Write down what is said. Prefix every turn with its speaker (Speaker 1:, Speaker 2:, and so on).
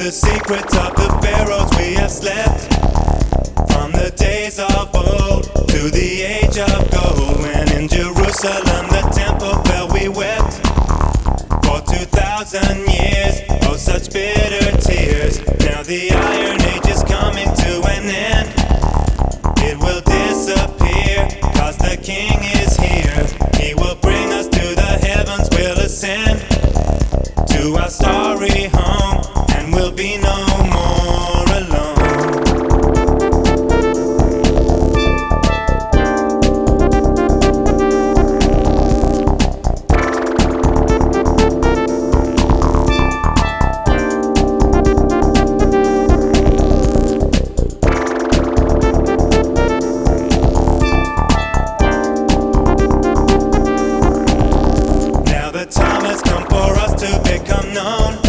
Speaker 1: the secrets of the pharaohs we have slept. From the days of old to the age of gold, when in Jerusalem the temple fell, we wept. For 2,000 years, oh such bitter tears. Now the Iron Age is coming to an end. It will disappear, cause the King is here. He will bring us to the heavens, we'll ascend to our starry home, and we'll be no more alone. Now the time has come for us to become known.